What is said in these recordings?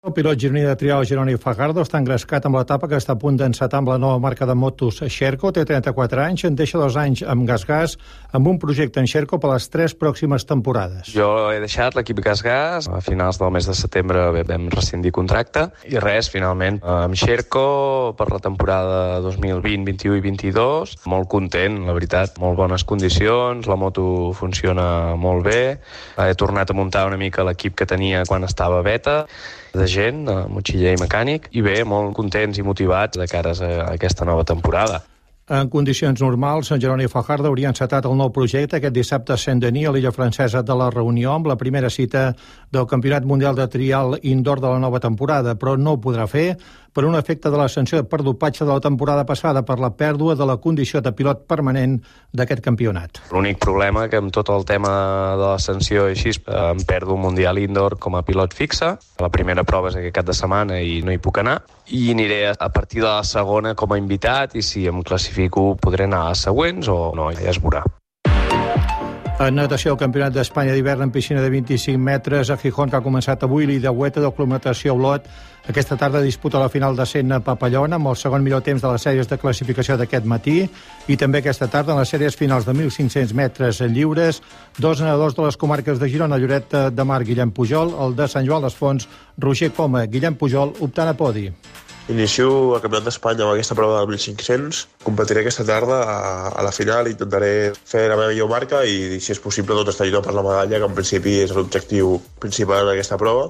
El pilot gironí de trial Jeroni Fajardo està engrescat amb l'etapa que està a punt d'encetar amb la nova marca de motos Sherco. Té 34 anys, en deixa 2 anys amb GasGas, amb un projecte en Sherco per les 3 pròximes temporades. Jo he deixat l'equip GasGas, a finals del mes de setembre vam rescindir contracte, i res, finalment, amb Sherco per la temporada 2020, 21 i 22. Molt content, la veritat, molt bones condicions, la moto funciona molt bé, he tornat a muntar una mica l'equip que tenia quan estava beta, de gent, motxiller i mecànic, i bé, molt contents i motivats de cares a aquesta nova temporada. En condicions normals, en Jeroni Fajardo hauria encetat el nou projecte aquest dissabte a Saint-Denis, a l'illa francesa de la Reunió, amb la primera cita del Campionat Mundial de Trial Indoor de la nova temporada, però no ho podrà fer per un efecte de la sanció per dopatge de la temporada passada per la pèrdua de la condició de pilot permanent d'aquest campionat. L'únic problema que amb tot el tema de la sanció i així em perdo un Mundial Indoor com a pilot fixe. La primera prova és aquest cap de setmana i no hi puc anar. I aniré a partir de la segona com a invitat i si em classifico podré anar a les següents o no, ja es veurà. En natació, el Campionat d'Espanya d'hivern en piscina de 25 metres a Gijón, que ha començat avui, l'Ideueta del Club Natació Olot. Aquesta tarda disputa la final de 100 a Papallona, amb el segon millor temps de les sèries de classificació d'aquest matí, i també aquesta tarda en les sèries finals de 1.500 metres lliures, 2 nedadors de les comarques de Girona, Lloret de Mar, Guillem Pujol, el de Sant Joan les Fonts, Roger Coma, Guillem Pujol, optant a podi. Inicio el Campionat d'Espanya amb aquesta prova del 1.500. Competiré aquesta tarda a la final i intentaré fer la meva millor marca i, si és possible, estar lluitant per la medalla, que en principi és l'objectiu principal d'aquesta prova.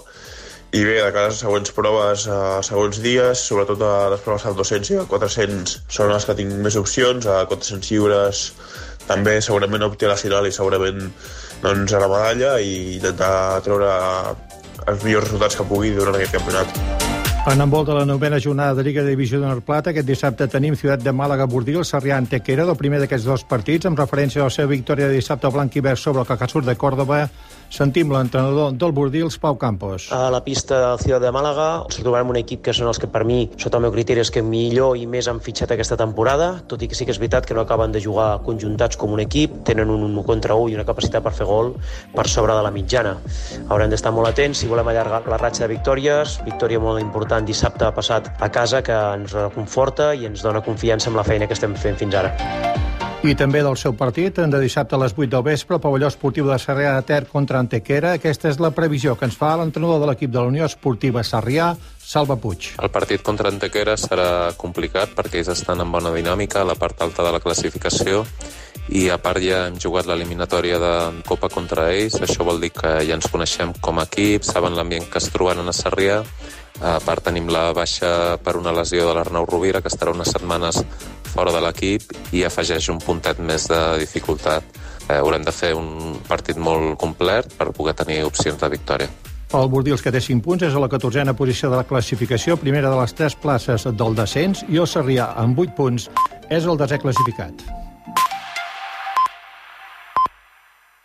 I bé, de cara a les següents proves, segons dies, sobretot a les proves al 200 i al 400, són les que tinc més opcions. A 400 lliures també segurament opti a la final i segurament a la medalla i intentar treure els millors resultats que pugui durant aquest campionat. En envolt de la 9a jornada de Lliga de Divisió d'Honor Plata, aquest dissabte tenim Ciutat de Màlaga-Bordils, Sarrià-Antequera, del primer d'aquests 2 partits, amb referència a la seva victòria de dissabte blanc i verd sobre el Cajasur de Còrdoba. Sentim l'entrenador del Bordils, Pau Campos. A la pista del Ciutat de Màlaga ens trobarem un equip que són els que per mi, sota el meu criteri, és que millor i més han fitxat aquesta temporada, tot i que sí que és veritat que no acaben de jugar conjuntats com un equip, tenen un 1 contra 1 i una capacitat per fer gol per sobre de la mitjana. Haurem d'estar molt atents si volem allargar la ratxa de victòries, victòria molt important dissabte passat a casa, que ens reconforta i ens dona confiança en la feina que estem fent fins ara. I també del seu partit, de dissabte a les 8 del vespre, el pavelló esportiu de Sarrià de Ter contra Antequera. Aquesta és la previsió que ens fa l'entrenador de l'equip de la Unió Esportiva Sarrià, Salva Puig. El partit contra Antequera serà complicat perquè ells estan en bona dinàmica a la part alta de la classificació i a part ja hem jugat l'eliminatòria de Copa contra ells. Això vol dir que ja ens coneixem com a equip, saben l'ambient que es trobaran a Sarrià. A part tenim la baixa per una lesió de l'Arnau Rovira, que estarà unes setmanes fora de l'equip i afegeix un puntet més de dificultat. Haurem de fer un partit molt complet per poder tenir opcions de victòria. El Bordils, que té 5 punts, és a la 14a posició de la classificació, primera de les 3 places del descens, i el Sarrià, amb 8 punts, és el 10è classificat.